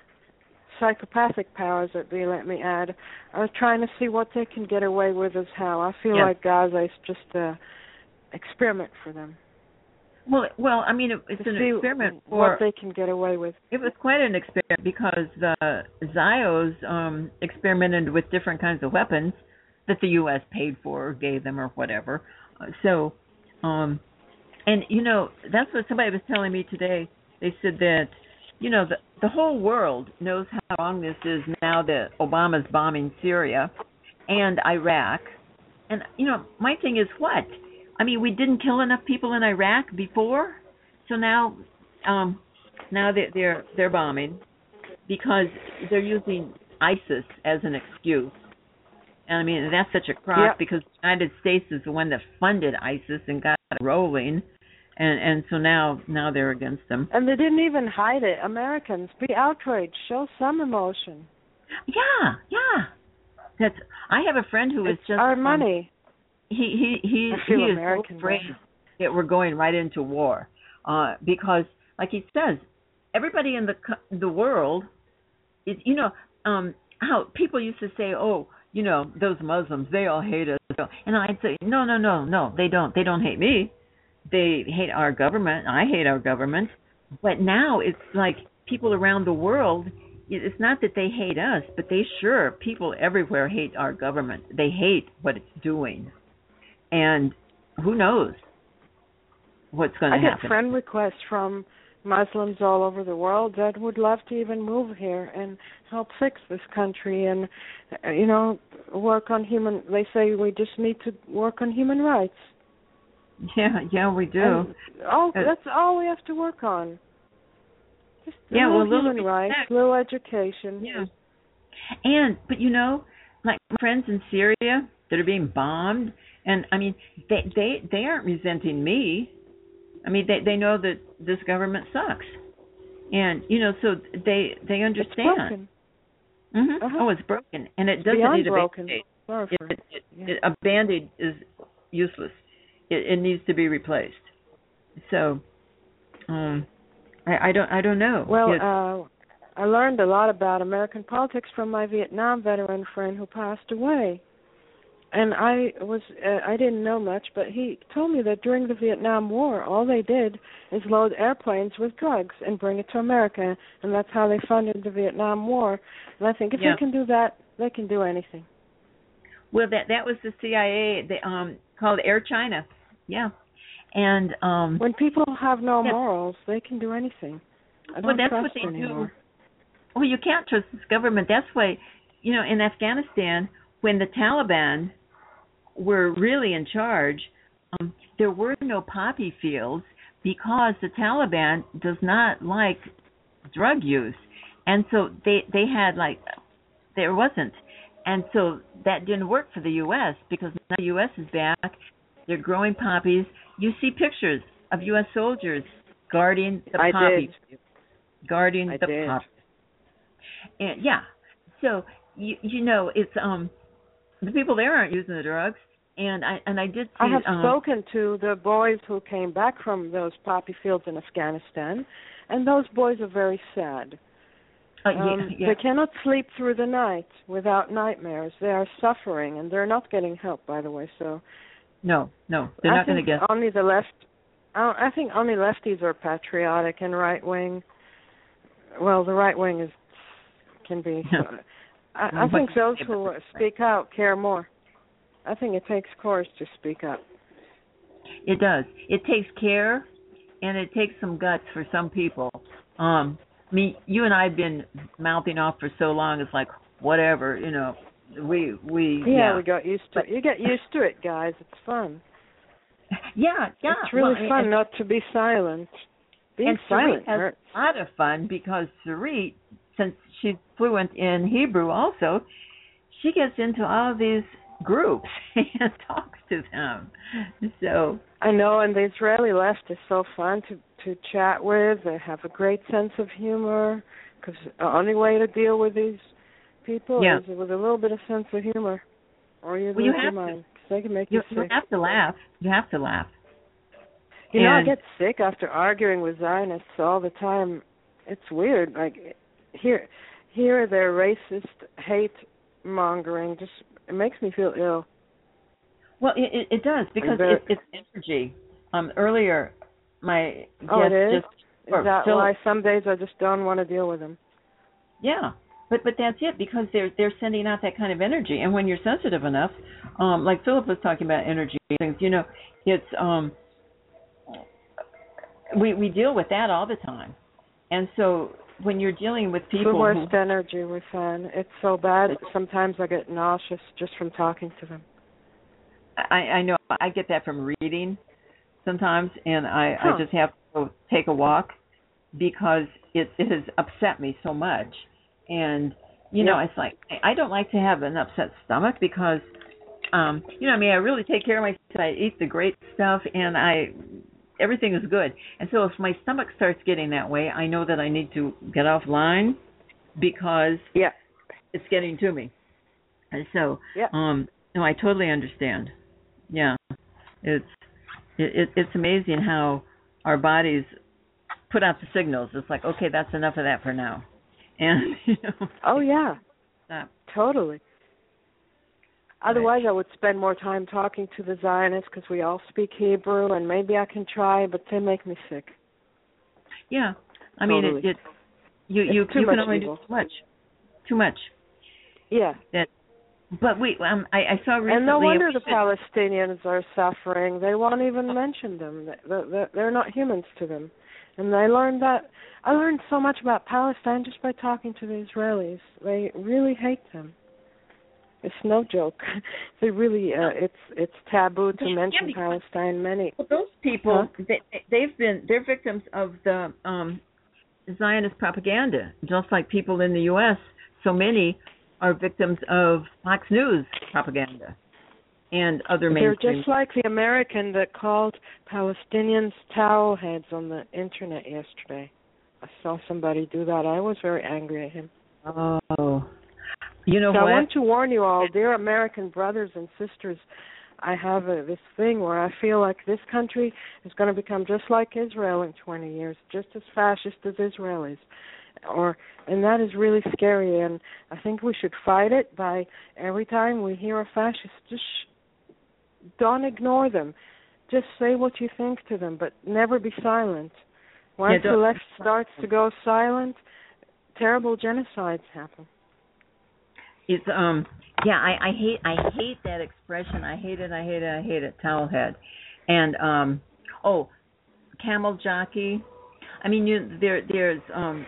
psychopathic powers that be, let me add, are trying to see what they can get away with as how. I feel Yeah. like Gaza is just an experiment for them. well, well, I mean, it, it's to an see experiment for. what they can get away with. It was quite an experiment because the Zios um, experimented with different kinds of weapons that the U S paid for or gave them or whatever. Uh, so, um, and you know, that's what somebody was telling me today. They said that, you know, the, the whole world knows how wrong this is now that Obama's bombing Syria and Iraq. And, you know, my thing is what? I mean, we didn't kill enough people in Iraq before, so now um, now they're, they're, they're bombing because they're using ISIS as an excuse. And, I mean, that's such a crock Yep. because the United States is the one that funded ISIS and got it rolling. And and so now now they're against them. And they didn't even hide it. Americans, be outraged. Show some emotion. Yeah, yeah. That's. I have a friend who is It's just our um, money. he he he, I he feel is American so afraid now. that we're going right into war, uh, because like he says, everybody in the co- the world is, you know, um, how people used to say, oh, you know, those Muslims, they all hate us, and I'd say, no, no, no, no, they don't. They don't hate me. They hate our government. I hate our government. But now it's like people around the world, it's not that they hate us, but they sure, people everywhere hate our government. They hate what it's doing. And who knows what's going to I get happen. friend requests from Muslims all over the world that would love to even move here and help fix this country and, uh, you know, work on human, they say we just need to work on human rights. Yeah, yeah, we do. And all, Uh, that's all we have to work on. Just Yeah, little well, little human rights, respect. little education. Yeah. And, but you know, like my friends in Syria that are being bombed, and I mean, they they, they aren't resenting me. I mean, they they know that this government sucks. And, you know, so they they It's understand. broken. Mm-hmm. Uh-huh. Oh, it's broken. And it doesn't Beyond need a broken. Band-Aid. Sorry It, for it, it, yeah. it, a Band-Aid is useless. It, it needs to be replaced. So, um, I, I don't I don't know. Well, It- uh, I learned a lot about American politics from my Vietnam veteran friend who passed away. And I was uh, I didn't know much, but he told me that during the Vietnam War, all they did is load airplanes with drugs and bring it to America, and that's how they funded the Vietnam War. And I think if Yeah. they can do that, they can do anything. Well, that that was the C I A. They um called Air China. Yeah, and um. When people have no Yeah. morals, they can do anything. I don't Well, that's trust what they anymore. do. Well, you can't trust this government. That's why, you know, in Afghanistan, when the Taliban were really in charge, um, there were no poppy fields because the Taliban does not like drug use, and so they they had like there wasn't, and so that didn't work for the U S because now the U S is back. They're growing poppies. You see pictures of U S soldiers guarding the I poppies, did. guarding I the did. poppies. And yeah, so you you know it's um the people there aren't using the drugs, and I and I did see I have um, spoken to the boys who came back from those poppy fields in Afghanistan, and those boys are very sad. uh, Um, yeah, yeah. They cannot sleep through the night without nightmares. They are suffering, and they're not getting help, by the way. So no no they're I not going to think get only the left. I I think only lefties are patriotic, and right wing. Well, the right wing is can be. I, I Well, think what- those who speak out care more. I think it takes courage to speak up. it does it takes care and it takes some guts for some people. Um, I mean, you and I have been mouthing off for so long. It's like whatever, you know. We we yeah, yeah. we got used to it. You get used to it, guys. It's fun. Yeah, yeah. It's really well, fun and, not to be silent. Being and silent Sarit has hurts. a lot of fun because Sarit, since she's fluent in Hebrew also, she gets into all these groups and talks to them. So I know, and the Israeli left is so fun to to chat with. They have a great sense of humor because the only way to deal with these people yeah. is with a little bit of sense of humor, or you well, lose you your have mind. 'Cause they can make you, you you sick. have to laugh. You have to laugh. You know, I and, get sick after arguing with Zionists all the time. It's weird. Like here, here they're racist, hate mongering. Just it makes me feel ill. Well, it, it, it does because it, it's energy. Um, earlier, my oh, guest it is. just Is that so, why some days I just don't want to deal with them? Yeah, but but that's it because they're they're sending out that kind of energy, and when you're sensitive enough, um, like Philip was talking about energy things, you know, it's um, we we deal with that all the time, and so when you're dealing with people, the worst who, energy we find. It's so bad. Sometimes I get nauseous just from talking to them. I I know I get that from reading sometimes, and I huh. I just have to go take a walk because it it has upset me so much. And you know, yeah. it's like I don't like to have an upset stomach because um you know, I mean, I really take care of myself. I eat the great stuff and I everything is good. And so if my stomach starts getting that way, I know that I need to get offline because yeah. it's getting to me. And so yeah. um no, I totally understand. Yeah. It's it, it it's amazing how our bodies put out the signals. It's like, okay, that's enough of that for now. And you know, oh yeah, stop. totally. Otherwise, right. I would spend more time talking to the Zionists because we all speak Hebrew, and maybe I can try, but they make me sick. Yeah, I totally. mean, it, it you it's you too you much can only evil. do too much, too much. Yeah. That, but we um I, I saw recently. And no wonder the Palestinians are suffering. They won't even mention them. They're, they're not humans to them. And I learned that I learned so much about Palestine just by talking to the Israelis. They really hate them. It's no joke. They really uh, it's it's taboo to yeah, mention yeah, Palestine. Many well, those people huh? they they've been they're victims of the um Zionist propaganda, just like people in the U S. So many are victims of Fox News propaganda and other mainstream. They're just like the American that called Palestinians towel heads on the internet yesterday. I saw somebody do that. I was very angry at him. Oh, you know so what? I want to warn you all, dear American brothers and sisters, I have a, this thing where I feel like this country is going to become just like Israel in twenty years, just as fascist as Israelis. Or and that is really scary, and I think we should fight it by every time we hear a fascist, just don't ignore them. Just say what you think to them, but never be silent. Once yeah, the left starts to go silent, terrible genocides happen. It's um yeah, I, I hate I hate that expression. I hate it, I hate it, I hate it, towelhead. And um oh, camel jockey. I mean you there there's um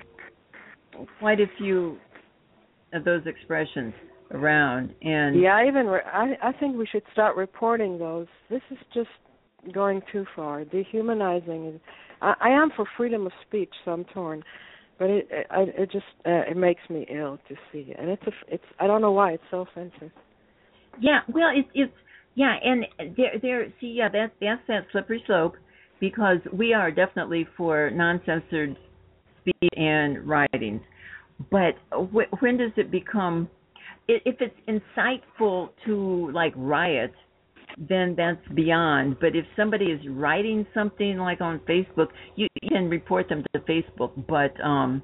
quite a few of those expressions around, and yeah, I even re- I I think we should start reporting those. This is just going too far, dehumanizing. I, I am for freedom of speech, so I'm torn, but it it, it just uh, it makes me ill to see it, and it's a, it's I don't know why it's so offensive. Yeah, well, it's it's yeah, and there there see yeah that that's that slippery slope because we are definitely for non-censored speech and writings, but wh- when does it become? If it's insightful to like riot, then that's beyond. But if somebody is writing something like on Facebook, you, you can report them to Facebook, but um,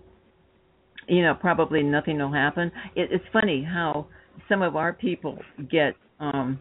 you know probably nothing will happen. It, it's funny how some of our people get um,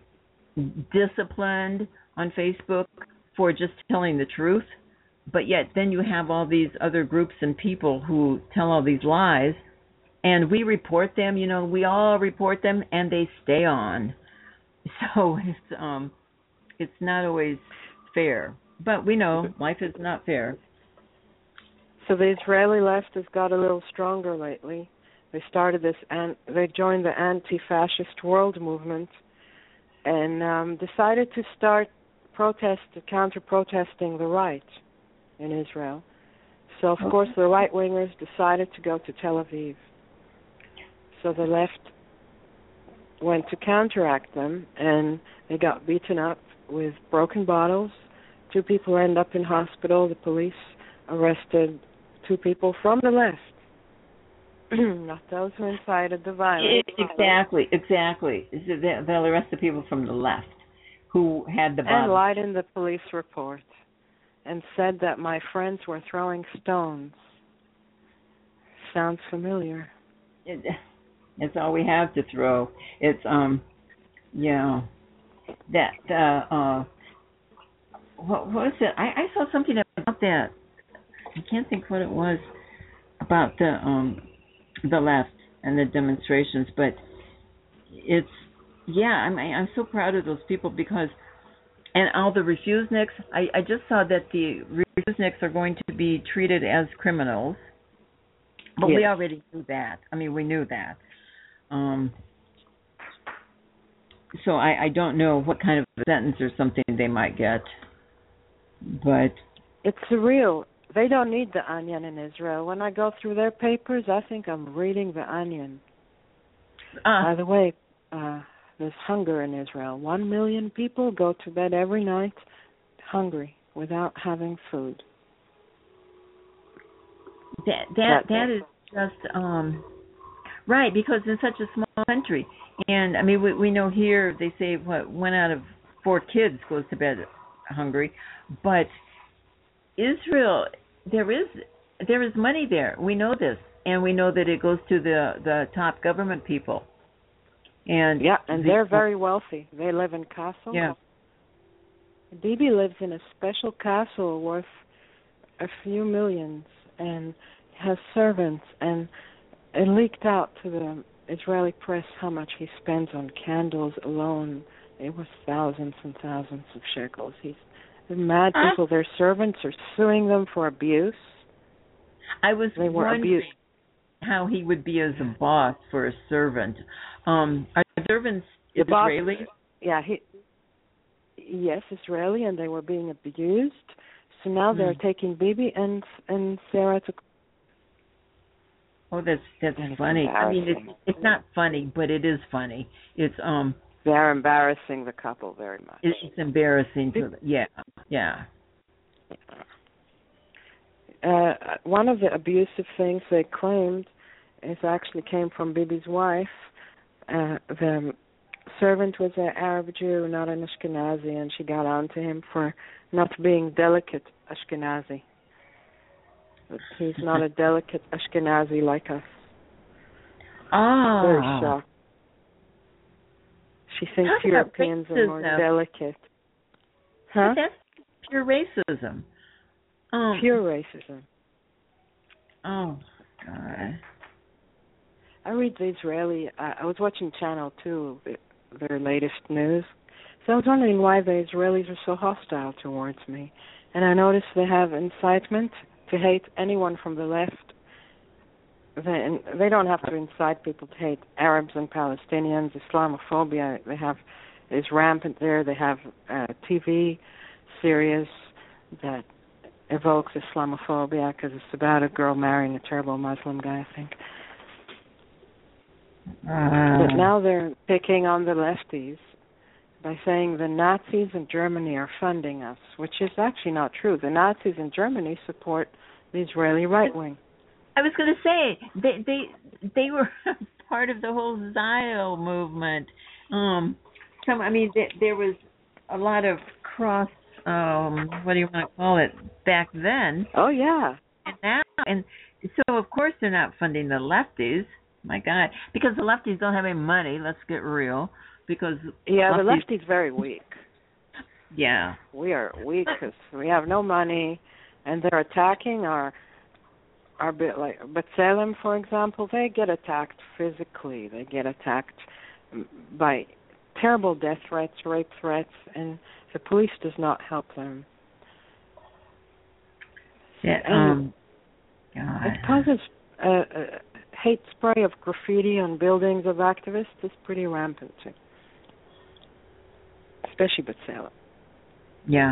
disciplined on Facebook for just telling the truth. But yet then you have all these other groups and people who tell all these lies, and we report them, you know, we all report them, and they stay on. So it's um, it's not always fair. but we know life is not fair. So the Israeli left has got a little stronger lately. They started this, and they joined the anti-fascist world movement, and um, decided to start protest, counter-protesting the right in Israel. So of Okay. course the right-wingers decided to go to Tel Aviv. So the left went to counteract them, and they got beaten up with broken bottles. Two people end up in hospital. The police arrested two people from the left, not those who incited the violence. Exactly, exactly. They'll arrest the people from the left who had the and bottle. lied in the police report and said that my friends were throwing stones. Sounds familiar. It, it's all we have to throw. It's um, yeah, that uh, uh what, what was it? I, I saw something about that. I can't think what it was about the um the left and the demonstrations, but it's yeah. I'm I'm so proud of those people because and all the refuseniks. I I just saw that the refuseniks are going to be treated as criminals, but yes. we already knew that. I mean, we knew that. Um. So I I don't know what kind of sentence or something they might get, but it's surreal. They don't need the Onion in Israel. When I go through their papers, I think I'm reading the Onion. uh, By the way, uh, there's hunger in Israel. One million people go to bed every night hungry without having food. that that That- that is just um right because in such a small country, and I mean we we know here they say what one out of four kids goes to bed hungry, but Israel, there is there is money there. We know this, and we know that it goes to the, the top government people. And yeah, and the, they're very wealthy. They live in castles. Yeah. Bibi lives in a special castle worth a few millions and has servants, and it leaked out to the Israeli press how much he spends on candles alone. It was thousands and thousands of shekels. He's The mad Huh? people, their servants are suing them for abuse. I was They were wondering abused. how he would be as a boss for a servant. Um, are servants The boss- Israeli? Yeah, he. Yes, Israeli, and they were being abused. So now they're Mm. taking Bibi and and Sarah to. Oh, that's that's And it's funny. I mean, embarrassing. it's it's not funny, but it is funny. It's um, They're embarrassing the couple very much. it, it's embarrassing to yeah, yeah. Uh, one of the abusive things they claimed is actually came from Bibi's wife. Uh, the servant was an Arab Jew, not an Ashkenazi, and she got on to him for not being delicate Ashkenazi. But he's not a delicate Ashkenazi like us. Ah, Very shocked. She thinks Talk about Europeans are more racism. delicate. but Huh? that's pure racism. Um, Pure racism. Oh God. I read the Israeli. Uh, I was watching Channel Two, the, their latest news. So I was wondering why the Israelis are so hostile towards me, and I noticed they have incitement to hate anyone from the left. They, and they don't have to incite people to hate Arabs and Palestinians. Islamophobia they have is rampant there. They have uh, T V series that evokes Islamophobia because it's about a girl marrying a terrible Muslim guy, I think. Uh, But now they're picking on the lefties by saying the Nazis in Germany are funding us, which is actually not true. The Nazis in Germany support the Israeli right wing. I was going to say they they they were part of the whole Zio movement. Um, some I mean th- there was a lot of cross. Um, what do you want to call it? Back then Oh yeah, and now, and so of course they're not funding the lefties. My God, because the lefties don't have any money. Let's get real. Because yeah, the lefties, lefty's very weak. yeah. We are weak because we have no money, and they're attacking our our bit like B'Tselem, for example. They get attacked physically. They get attacked by terrible death threats, rape threats, and the police does not help them. Yeah, And um, God. it causes uh, uh, hate spray of graffiti on buildings of activists is pretty rampant too, especially with Salem. Yeah.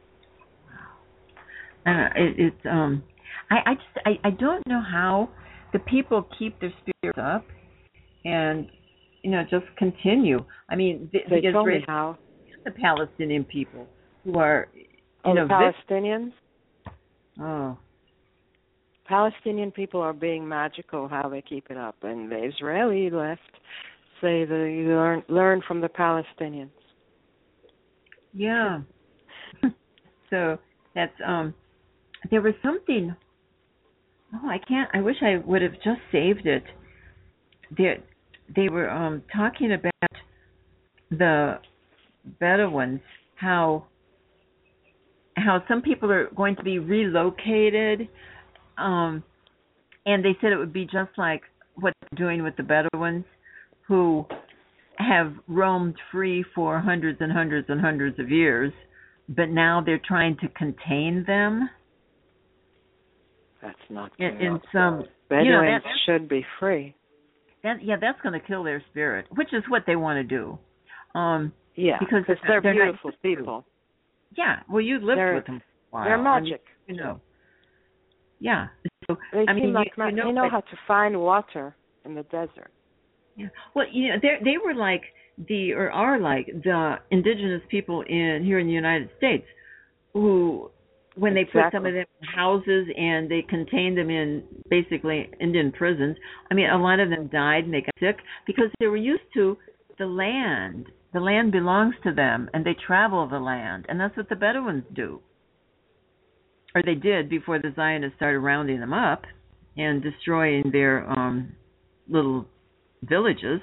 Uh, it, it's um, I, I just I, I don't know how the people keep their spirits up and you know just continue. I mean, the, They the told me Israelis, how. the Palestinian people who are you Oh, know the Palestinians? vic- oh Palestinian people are being magical how they keep it up, and the Israeli left say they learn learn from the Palestinians. yeah. So that's um, there was something. Oh, I can't. I wish I would have just saved it. They they were um talking about the Bedouins, how how some people are going to be relocated, um, and they said it would be just like what they're doing with the Bedouins, who have roamed free for hundreds and hundreds and hundreds of years, but now they're trying to contain them. That's not In, good. in some, Bedouins you know, that, should be free. that yeah, that's going to kill their spirit, which is what they want to do. Um, Yeah, because they're, they're beautiful not, people. Yeah, well, you lived they're, with them for a while. They're magic. I mean, you know. Yeah. So, They I seem mean, like you, ma- you know, they know that, how to find water in the desert. Yeah. Well, you know, they they were like the or are like the indigenous people in here in the United States, who when they Exactly. put some of them in houses and they contained them in basically Indian prisons. I mean, a lot of them died and they got sick because they were used to the land. The land belongs to them, and they travel the land, and that's what the Bedouins do. Or they did before the Zionists started rounding them up and destroying their um, little villages.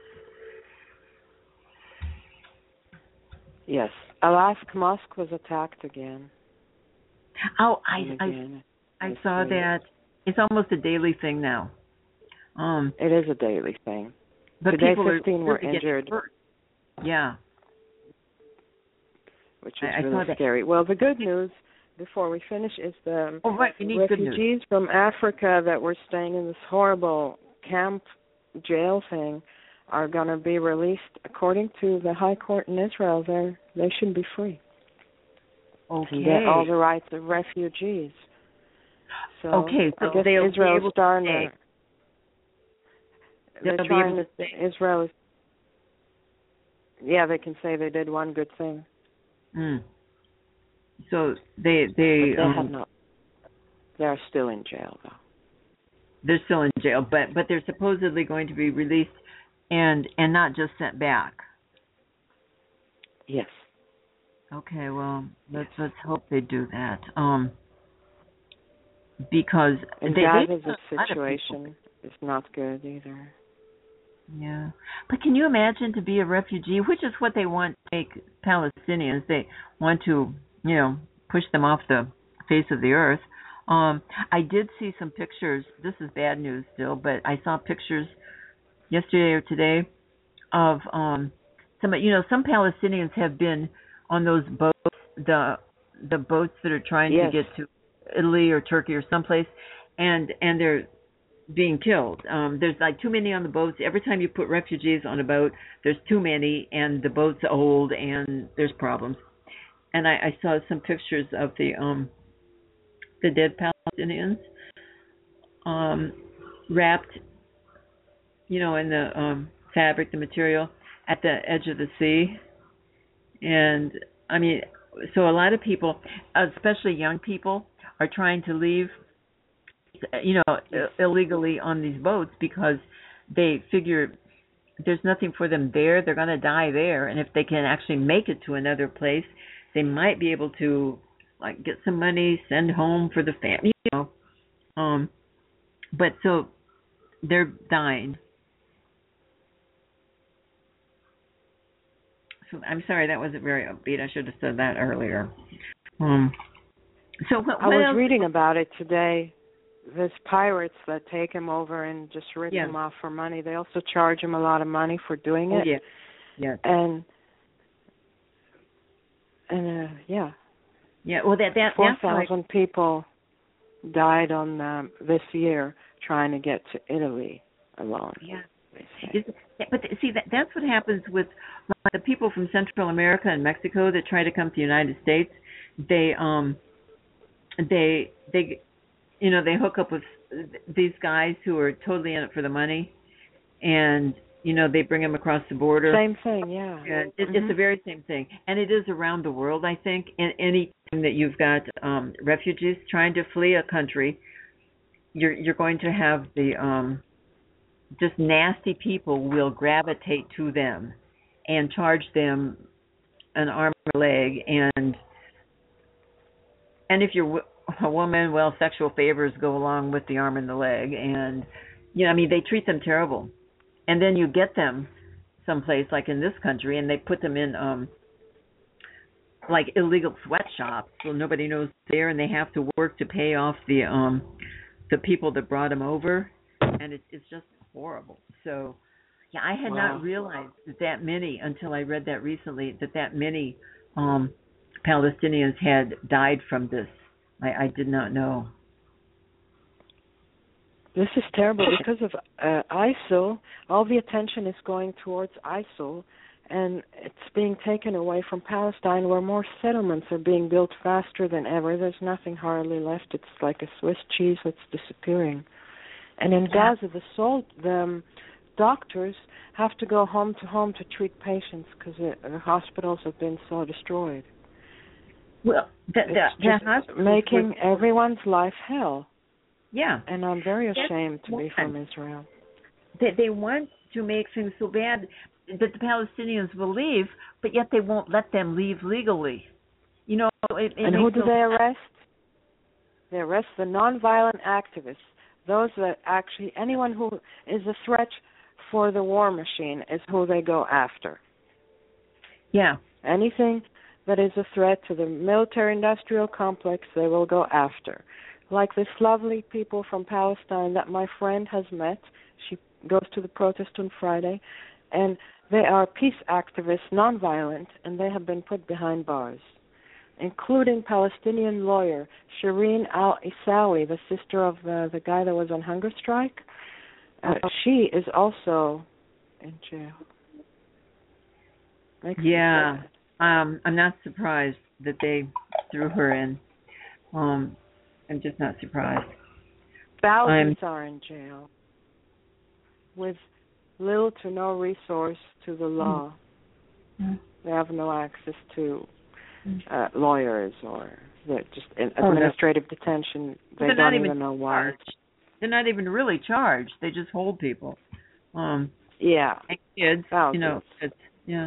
Yes. Alaska Mosque was attacked again. Oh, I again. I, I saw that. It's almost a daily thing now. Um, it is a daily thing. But Today, people fifteen are were really injured. Hurt. Yeah. Which is I, I really scary. Well, the good news, before we finish, is the oh, right. we need refugees from Africa that were staying in this horrible camp jail thing are going to be released. According to the High Court in Israel, they they should be free. Okay. And get all the rights of refugees. So okay, so I guess they'll Israel's be able starting to to. They're They'll trying be able to. to Israel is. Yeah, they can say they did one good thing. Mm. So they they, but they um, have not. They're still in jail though. They're still in jail, but but they're supposedly going to be released and and not just sent back. Yes. Okay, well let's let's hope they do that. Um, because and they, Gaza's they situation is not good either. Yeah, but can you imagine to be a refugee, which is what they want to make Palestinians? They want to, you know, push them off the face of the earth. Um, I did see some pictures. This is bad news still, but I saw pictures yesterday or today of um, some. You know, some Palestinians have been on those boats, the the boats that are trying yes. to get to Italy or Turkey or someplace, and and they're being killed. Um, there's like too many on the boats. Every time you put refugees on a boat, there's too many, and the boat's old, and there's problems. And I, I saw some pictures of the um, the dead Palestinians um, wrapped, you know, in the um, fabric, the material, at the edge of the sea. And I mean, so a lot of people, especially young people, are trying to leave, you know, illegally on these boats because they figure there's nothing for them there. They're going to die there, and if they can actually make it to another place, they might be able to like get some money, send home for the family, you know. Um, but so they're dying. So I'm sorry, that wasn't very upbeat. I should have said that earlier. Um, so what, what I was else? reading about it today. There's pirates that take him over and just rip yeah. him off for money. They also charge him a lot of money for doing it. Oh, yeah. Yeah. And and uh, yeah. Yeah. Well, that that four that's like, thousand people died on um, this year trying to get to Italy alone. Yeah. Is, but see, that, that's what happens with like, the people from Central America and Mexico that try to come to the United States. They, um, they, they, you know, they hook up with these guys who are totally in it for the money, and you know, they bring them across the border. Same thing, yeah. And it, mm-hmm. It's the very same thing, and it is around the world. I think, and any time that you've got um, refugees trying to flee a country, you're you're going to have the um, just nasty people will gravitate to them and charge them an arm or leg, and and if you're a woman, well, sexual favors go along with the arm and the leg, and you know, I mean, they treat them terrible, and then you get them someplace like in this country, and they put them in um, like illegal sweatshops, so nobody knows there, and they have to work to pay off the um, the people that brought them over, and it's it's just horrible. So, yeah, I had wow. not realized that that many until I read that recently that that many um, Palestinians had died from this. I, I did not know. This is terrible because of uh, ISIL. All the attention is going towards ISIL, and it's being taken away from Palestine, where more settlements are being built faster than ever. There's nothing hardly left. It's like a Swiss cheese that's disappearing. And in Yeah. Gaza, the, sol- the um, doctors have to go home to home to treat patients because the, the hospitals have been so destroyed. Well, the, the, it's just the making was, everyone's life hell. Yeah. And I'm very That's ashamed to one. be from Israel. They, they want to make things so bad that the Palestinians will leave, but yet they won't let them leave legally. You know, it, it and who do no they arrest? They arrest the nonviolent activists, those that actually, anyone who is a threat for the war machine is who they go after. Yeah. Anything that is a threat to the military-industrial complex, they will go after. Like this lovely people from Palestine that my friend has met. She goes to the protest on Friday, and they are peace activists, nonviolent, and they have been put behind bars, including Palestinian lawyer Shireen al-Isawi, the sister of the, the guy that was on hunger strike. Uh, she is also in jail. Makes Yeah. Um, I'm not surprised that they threw her in. Um, I'm just not surprised. Thousands I'm, are in jail with little to no resource to the law. Mm-hmm. They have no access to uh, lawyers or just in oh, administrative no. detention. They They're don't not even, even know why. Charged. They're not even really charged. They just hold people. Um, yeah. And kids, Thousands. you know, kids, yeah.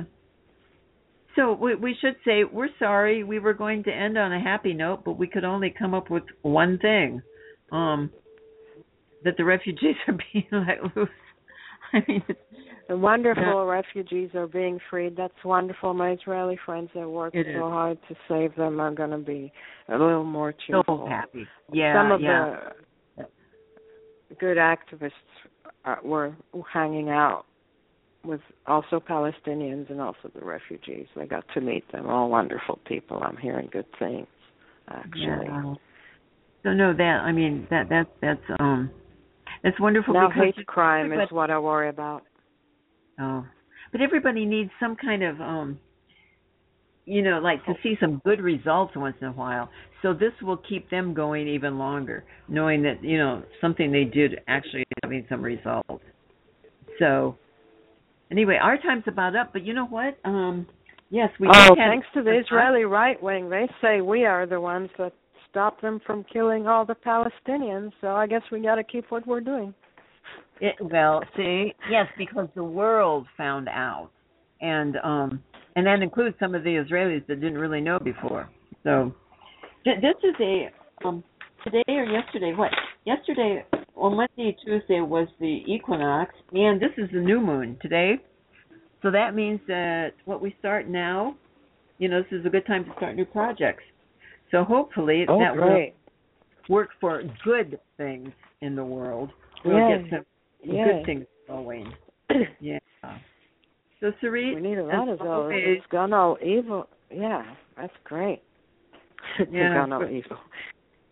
So we, we should say we're sorry. We were going to end on a happy note, but we could only come up with one thing, um, that the refugees are being let loose. I mean, it's, the wonderful yeah. refugees are being freed. That's wonderful. My Israeli friends that worked It so is. hard to save them are going to be a little more cheerful. So happy. Yeah, Some of yeah. the good activists uh, were hanging out with also Palestinians and also the refugees. I got to meet them. All wonderful people. I'm hearing good things, actually. Yeah. So no, that I mean that that that's um that's wonderful. Now because hate crime is what I worry about. Oh, but everybody needs some kind of um, you know, like to see some good results once in a while. So this will keep them going even longer, knowing that you know something they did actually having some results. So. Anyway, our time's about up, but you know what? Um, yes, we. Oh, had thanks to the Israeli right wing, they say we are the ones that stop them from killing all the Palestinians. So I guess we got to keep what we're doing. It, well, see, yes, because the world found out, and um, and that includes some of the Israelis that didn't really know before. So th- this is a um, today or yesterday? What? Yesterday. On Monday and Tuesday was the equinox, and this is the new moon today. So that means that what we start now, you know, this is a good time to start new projects. So hopefully oh, that great. will work for good things in the world. We'll yeah. get some yeah. good things going. Yeah. So, Sarit, we need a lot of those. Always, it's gone all evil. Yeah, that's great. It's yeah, gone all evil.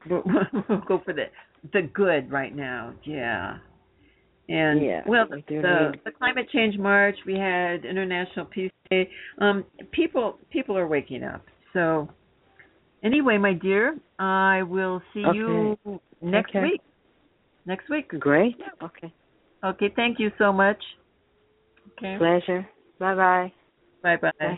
we'll, we'll go for the the good right now. Yeah. And yeah, well, we the, do the need- the climate change march, we had International Peace Day. Um, people people are waking up. So anyway, my dear, I will see Okay. you next Okay. week. Next week. Great. Okay. Okay. Thank you so much. Okay. Pleasure. Bye-bye. Bye bye. Bye.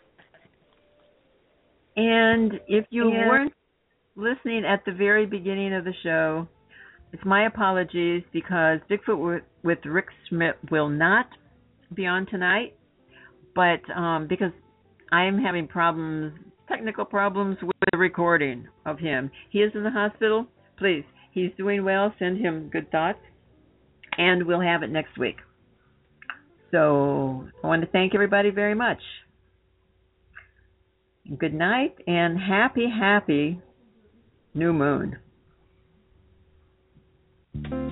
And if you Yeah. weren't listening at the very beginning of the show, it's my apologies because Bigfoot with, with Rick Schmidt will not be on tonight, but um, because I'm having problems, technical problems with the recording of him. He is in the hospital. Please, he's doing well. Send him good thoughts, and we'll have it next week. So I want to thank everybody very much. Good night and happy, happy new moon.